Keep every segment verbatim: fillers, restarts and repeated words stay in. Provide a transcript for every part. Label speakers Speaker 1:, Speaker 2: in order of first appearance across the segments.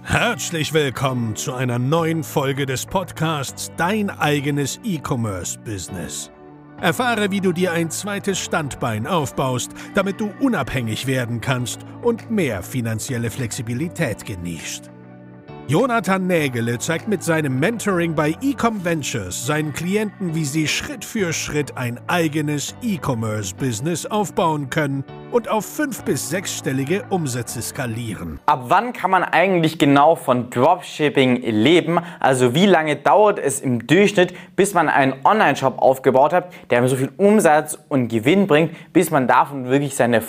Speaker 1: Herzlich willkommen zu einer neuen Folge des Podcasts Dein eigenes E-Commerce-Business. Erfahre, wie du dir ein zweites Standbein aufbaust, damit du unabhängig werden kannst und mehr finanzielle Flexibilität genießt. Jonathan Nägele zeigt mit seinem Mentoring bei Ecom Ventures seinen Klienten, wie sie Schritt für Schritt ein eigenes E-Commerce-Business aufbauen können und auf fünf- bis sechsstellige Umsätze skalieren.
Speaker 2: Ab wann kann man eigentlich genau von Dropshipping leben? Also wie lange dauert es im Durchschnitt, bis man einen Online-Shop aufgebaut hat, der so viel Umsatz und Gewinn bringt, bis man davon wirklich seine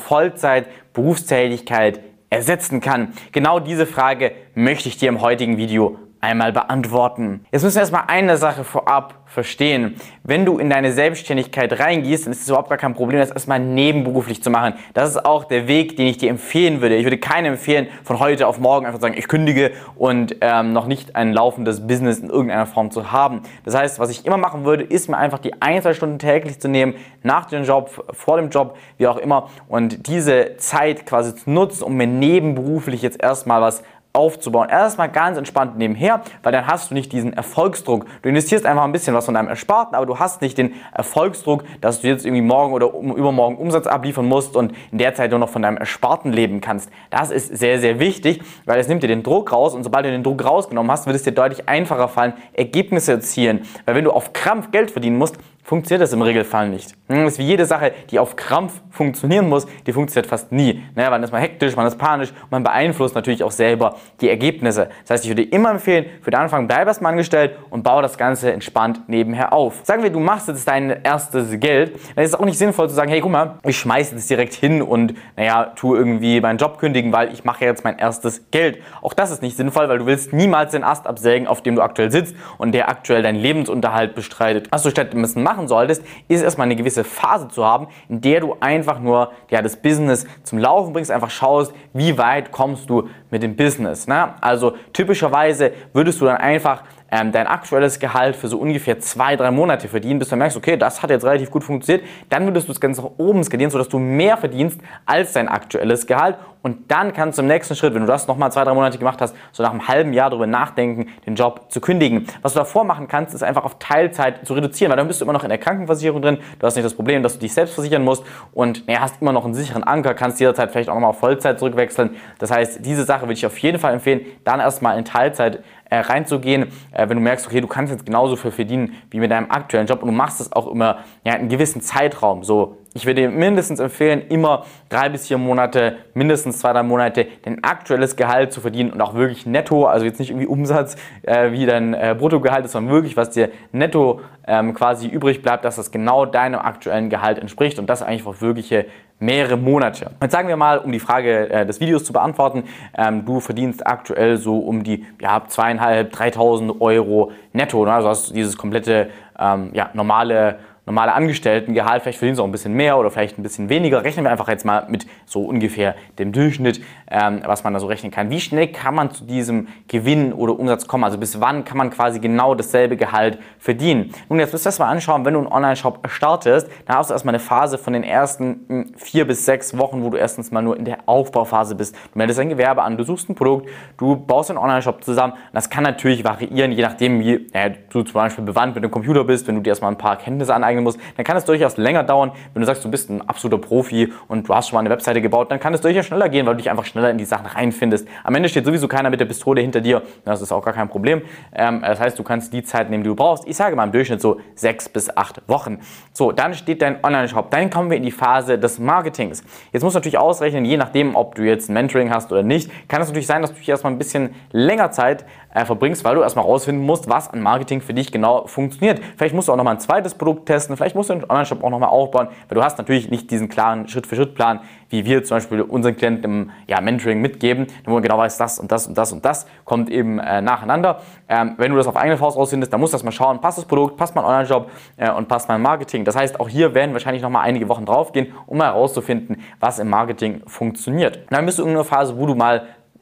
Speaker 2: Vollzeit-Berufstätigkeit ersetzen kann? Genau diese Frage möchte ich dir im heutigen Video einmal beantworten. Jetzt müssen wir erstmal eine Sache vorab verstehen. Wenn du in deine Selbstständigkeit reingehst, dann ist es überhaupt gar kein Problem, das erstmal nebenberuflich zu machen. Das ist auch der Weg, den ich dir empfehlen würde. Ich würde keinem empfehlen, von heute auf morgen einfach sagen, ich kündige und ähm, noch nicht ein laufendes Business in irgendeiner Form zu haben. Das heißt, was ich immer machen würde, ist mir einfach die ein, zwei Stunden täglich zu nehmen, nach dem Job, vor dem Job, wie auch immer, und diese Zeit quasi zu nutzen, um mir nebenberuflich jetzt erstmal was aufzubauen. Erstmal ganz entspannt nebenher, weil dann hast du nicht diesen Erfolgsdruck. Du investierst einfach ein bisschen was von deinem Ersparten, aber du hast nicht den Erfolgsdruck, dass du jetzt irgendwie morgen oder übermorgen Umsatz abliefern musst und in der Zeit nur noch von deinem Ersparten leben kannst. Das ist sehr, sehr wichtig, weil es nimmt dir den Druck raus, und sobald du den Druck rausgenommen hast, wird es dir deutlich einfacher fallen, Ergebnisse zu erzielen. Weil wenn du auf Krampf Geld verdienen musst, funktioniert das im Regelfall nicht. Das ist wie jede Sache, die auf Krampf funktionieren muss, die funktioniert fast nie. Naja, man ist mal hektisch, man ist panisch und man beeinflusst natürlich auch selber die Ergebnisse. Das heißt, ich würde dir immer empfehlen, für den Anfang bleib erstmal angestellt und baue das Ganze entspannt nebenher auf. Sagen wir, du machst jetzt dein erstes Geld, dann ist es auch nicht sinnvoll zu sagen, hey, guck mal, ich schmeiße jetzt direkt hin und naja, tu irgendwie meinen Job kündigen, weil ich mache jetzt mein erstes Geld. Auch das ist nicht sinnvoll, weil du willst niemals den Ast absägen, auf dem du aktuell sitzt und der aktuell deinen Lebensunterhalt bestreitet. Was du stattdessen machen solltest, ist erstmal eine gewisse Phase zu haben, in der du einfach nur ja, das Business zum Laufen bringst, einfach schaust, wie weit kommst du mit dem Business. Ne? Also typischerweise würdest du dann einfach ähm, dein aktuelles Gehalt für so ungefähr zwei, drei Monate verdienen, bis du merkst, okay, das hat jetzt relativ gut funktioniert. Dann würdest du das Ganze nach oben skalieren, sodass du mehr verdienst als dein aktuelles Gehalt. Und dann kannst du im nächsten Schritt, wenn du das nochmal zwei, drei Monate gemacht hast, so nach einem halben Jahr darüber nachdenken, den Job zu kündigen. Was du davor machen kannst, ist einfach auf Teilzeit zu reduzieren, weil dann bist du immer noch in der Krankenversicherung drin. Du hast nicht das Problem, dass du dich selbst versichern musst und naja, hast immer noch einen sicheren Anker, kannst jederzeit vielleicht auch nochmal auf Vollzeit zurückwechseln. Das heißt, diese Sache würde ich auf jeden Fall empfehlen, dann erstmal in Teilzeit äh, reinzugehen, äh, wenn du merkst, okay, du kannst jetzt genauso viel verdienen wie mit deinem aktuellen Job und du machst das auch immer ja, in einem gewissen Zeitraum. So, ich würde dir mindestens empfehlen, immer drei bis vier Monate, mindestens zwei, drei Monate dein aktuelles Gehalt zu verdienen und auch wirklich netto, also jetzt nicht irgendwie Umsatz äh, wie dein äh, Bruttogehalt ist, sondern wirklich, was dir netto ähm, quasi übrig bleibt, dass das genau deinem aktuellen Gehalt entspricht und das eigentlich auch wirkliche mehrere Monate. Jetzt sagen wir mal, um die Frage äh, des Videos zu beantworten, ähm, du verdienst aktuell so um die ja, zweieinhalb, dreitausend Euro netto. Ne? Also hast du dieses komplette ähm, ja, normale normale Angestelltengehalt, vielleicht verdienst du auch ein bisschen mehr oder vielleicht ein bisschen weniger. Rechnen wir einfach jetzt mal mit so ungefähr dem Durchschnitt, ähm, was man da so rechnen kann. Wie schnell kann man zu diesem Gewinn oder Umsatz kommen? Also bis wann kann man quasi genau dasselbe Gehalt verdienen? Nun, jetzt müsst ihr das mal anschauen, wenn du einen Online-Shop startest, dann hast du erstmal eine Phase von den ersten mh, vier bis sechs Wochen, wo du erstens mal nur in der Aufbauphase bist. Du meldest ein Gewerbe an, du suchst ein Produkt, du baust einen Online-Shop zusammen. Das kann natürlich variieren, je nachdem, wie äh, du zum Beispiel bewandt mit dem Computer bist, wenn du dir erstmal ein paar Kenntnisse aneignen musst, dann kann es durchaus länger dauern. Wenn du sagst, du bist ein absoluter Profi und du hast schon mal eine Webseite gebaut, dann kann es durchaus schneller gehen, weil du dich einfach schneller in die Sachen reinfindest. Am Ende steht sowieso keiner mit der Pistole hinter dir, das ist auch gar kein Problem. Ähm, das heißt, du kannst die Zeit nehmen, die du brauchst. Ich sage mal im Durchschnitt so sechs bis acht Wochen. So, dann steht dein Online-Shop. Dann kommen wir in die Phase des Marketings. Jetzt musst du natürlich ausrechnen, je nachdem, ob du jetzt ein Mentoring hast oder nicht, kann es natürlich sein, dass du dich erstmal ein bisschen länger Zeit äh, verbringst, weil du erstmal rausfinden musst, was an Marketing für dich genau funktioniert. Vielleicht musst du auch nochmal ein zweites Produkt testen, vielleicht musst du den Online-Shop auch nochmal aufbauen, weil du hast natürlich nicht diesen klaren Schritt-für-Schritt-Plan, wie wir zum Beispiel unseren Klienten im ja, Mentoring mitgeben, wo man genau weiß, das und das und das und das kommt eben äh, nacheinander. Ähm, wenn du das auf eigene Faust rausfindest, dann musst du erstmal schauen, passt das Produkt, passt mein Online-Shop äh, und passt mein Marketing. Das heißt, auch hier werden wahrscheinlich nochmal einige Wochen draufgehen, um mal herauszufinden, was im Marketing funktioniert. Und dann bist du in einer Phase, wo du mal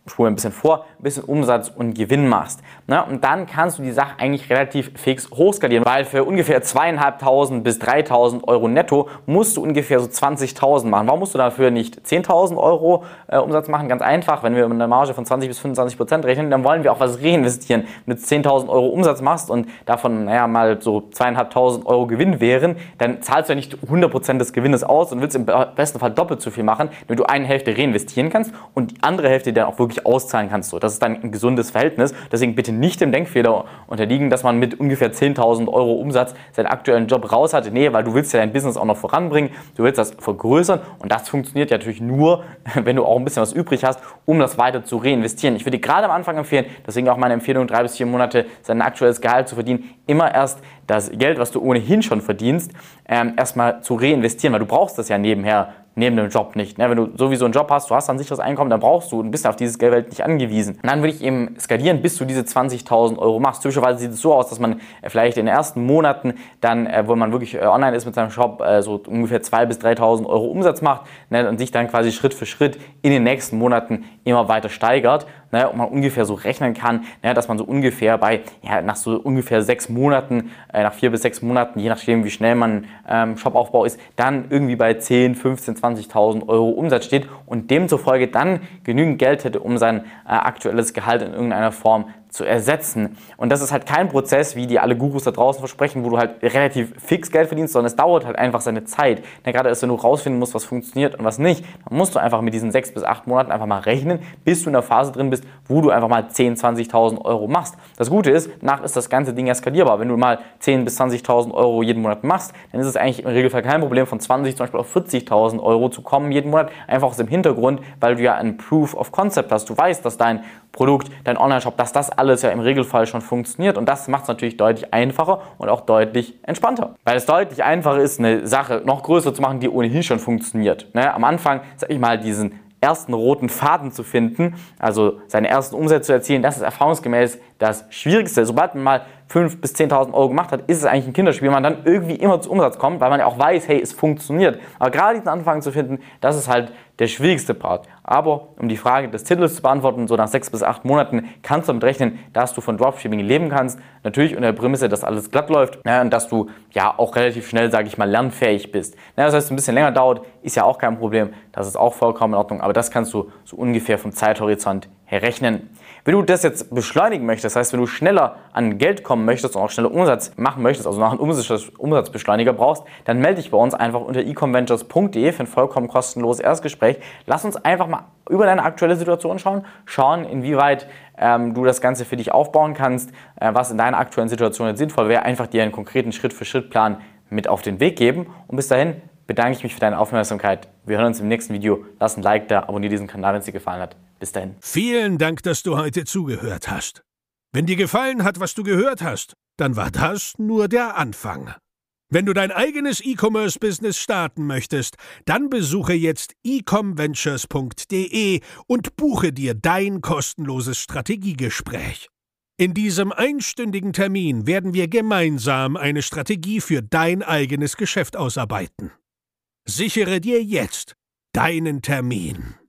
Speaker 2: spule ein bisschen vor, ein bisschen Umsatz und Gewinn machst. Ne? Und dann kannst du die Sache eigentlich relativ fix hochskalieren, weil für ungefähr zweitausendfünfhundert bis dreitausend Euro netto musst du ungefähr so zwanzigtausend machen. Warum musst du dafür nicht zehntausend Euro äh, Umsatz machen? Ganz einfach, wenn wir mit einer Marge von zwanzig bis fünfundzwanzig Prozent rechnen, dann wollen wir auch was reinvestieren. Wenn du zehntausend Euro Umsatz machst und davon naja, mal so zweitausendfünfhundert Euro Gewinn wären, dann zahlst du ja nicht hundert Prozent des Gewinnes aus und willst im besten Fall doppelt so viel machen, wenn du eine Hälfte reinvestieren kannst und die andere Hälfte dann auch wirklich auszahlen kannst. So, das ist dann ein gesundes Verhältnis. Deswegen bitte nicht dem Denkfehler unterliegen, dass man mit ungefähr zehntausend Euro Umsatz seinen aktuellen Job raus hat. Nee, weil du willst ja dein Business auch noch voranbringen, du willst das vergrößern und das funktioniert ja natürlich nur, wenn du auch ein bisschen was übrig hast, um das weiter zu reinvestieren. Ich würde dir gerade am Anfang empfehlen, deswegen auch meine Empfehlung, drei bis vier Monate sein aktuelles Gehalt zu verdienen, immer erst das Geld, was du ohnehin schon verdienst, ähm, erstmal zu reinvestieren, weil du brauchst das ja nebenher, neben dem Job nicht. Ne? Wenn du sowieso einen Job hast, du hast ein sicheres Einkommen, dann brauchst du und bist auf dieses Geld nicht angewiesen. Und dann würde ich eben skalieren, bis du diese zwanzigtausend Euro machst. Typischerweise sieht es so aus, dass man vielleicht in den ersten Monaten dann, äh, wo man wirklich äh, online ist mit seinem Shop, äh, so ungefähr zweitausend bis dreitausend Euro Umsatz macht, ne? Und sich dann quasi Schritt für Schritt in den nächsten Monaten immer weiter steigert. Ne? Und man ungefähr so rechnen kann, ne? Dass man so ungefähr bei, ja, nach so ungefähr sechs Monaten, äh, nach vier bis sechs Monaten, je nachdem wie schnell man ähm, Shopaufbau ist, dann irgendwie bei zehn, fünfzehn, zwanzigtausend Euro Umsatz steht und demzufolge dann genügend Geld hätte, um sein äh, aktuelles Gehalt in irgendeiner Form zu ersetzen. Und das ist halt kein Prozess, wie die alle Gurus da draußen versprechen, wo du halt relativ fix Geld verdienst, sondern es dauert halt einfach seine Zeit. Ja, gerade erst, wenn du rausfinden musst, was funktioniert und was nicht, dann musst du einfach mit diesen sechs bis acht Monaten einfach mal rechnen, bis du in der Phase drin bist, wo du einfach mal zehntausend, zwanzigtausend Euro machst. Das Gute ist, danach ist das ganze Ding ja skalierbar. Wenn du mal zehntausend bis zwanzigtausend Euro jeden Monat machst, dann ist es eigentlich im Regelfall kein Problem, von zwanzig zum Beispiel auf vierzigtausend Euro zu kommen jeden Monat, einfach aus dem Hintergrund, weil du ja ein Proof of Concept hast. Du weißt, dass dein Produkt, dein Online-Shop, dass das alles ja im Regelfall schon funktioniert und das macht es natürlich deutlich einfacher und auch deutlich entspannter. Weil es deutlich einfacher ist, eine Sache noch größer zu machen, die ohnehin schon funktioniert. Ne? Am Anfang, sag ich mal, diesen ersten roten Faden zu finden, also seine ersten Umsätze zu erzielen, das ist erfahrungsgemäß das Schwierigste. Sobald man mal fünftausend bis zehntausend Euro gemacht hat, ist es eigentlich ein Kinderspiel, man dann irgendwie immer zu Umsatz kommt, weil man ja auch weiß, hey, es funktioniert. Aber gerade diesen Anfang zu finden, das ist halt der schwierigste Part. Aber um die Frage des Titels zu beantworten, so nach sechs bis acht Monaten kannst du damit rechnen, dass du von Dropshipping leben kannst. Natürlich unter der Prämisse, dass alles glatt läuft, ja, und dass du ja auch relativ schnell, sage ich mal, lernfähig bist. Ja, das heißt, ein bisschen länger dauert, ist ja auch kein Problem. Das ist auch vollkommen in Ordnung. Aber das kannst du so ungefähr vom Zeithorizont her rechnen. Wenn du das jetzt beschleunigen möchtest, das heißt, wenn du schneller an Geld kommen möchtest und auch schneller Umsatz machen möchtest, also noch einen Umsatz, Umsatzbeschleuniger brauchst, dann melde dich bei uns einfach unter ecomventures punkt de für ein vollkommen kostenloses Erstgespräch. Lass uns einfach mal über deine aktuelle Situation schauen, schauen, inwieweit ähm, du das Ganze für dich aufbauen kannst, äh, was in deiner aktuellen Situation jetzt sinnvoll wäre, einfach dir einen konkreten Schritt-für-Schritt-Plan mit auf den Weg geben. Und bis dahin bedanke ich mich für deine Aufmerksamkeit. Wir hören uns im nächsten Video. Lass ein Like da, abonniere diesen Kanal, wenn es dir gefallen hat. Bis dahin.
Speaker 1: Vielen Dank, dass du heute zugehört hast. Wenn dir gefallen hat, was du gehört hast, dann war das nur der Anfang. Wenn du dein eigenes E-Commerce-Business starten möchtest, dann besuche jetzt ecomventures punkt de und buche dir dein kostenloses Strategiegespräch. In diesem einstündigen Termin werden wir gemeinsam eine Strategie für dein eigenes Geschäft ausarbeiten. Sichere dir jetzt deinen Termin.